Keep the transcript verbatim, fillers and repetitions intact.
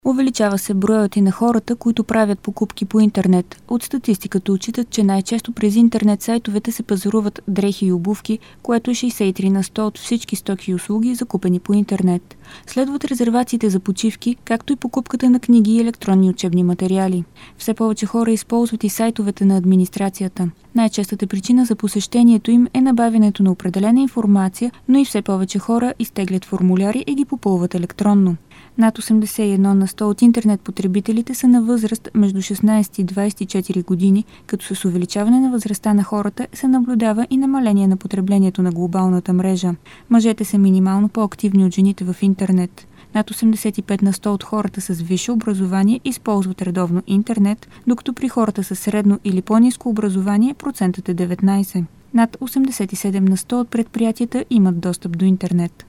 Увеличава се броят и на хората, които правят покупки по интернет. От статистиката отчитат, че най-често през интернет сайтовете се пазаруват дрехи и обувки, което е шейсет и три на сто от всички стоки и услуги, закупени по интернет. Следват резервациите за почивки, както и покупката на книги и електронни учебни материали. Все повече хора използват и сайтовете на администрацията. Най-честата причина за посещението им е набавянето на определена информация, но и все повече хора изтеглят формуляри и ги попълват електронно. Над осемдесет и едно на сто от интернет потребителите са на възраст между шестнадесет и двадесет и четири години, като с увеличаване на възрастта на хората се наблюдава и намаление на потреблението на глобалната мрежа. Мъжете са минимално по-активни от жените в интернет. Над осемдесет и пет на сто от хората с висше образование използват редовно интернет, докато при хората с средно или по-ниско образование процентът е деветнадесет. Над осемдесет и седем на сто от предприятията имат достъп до интернет.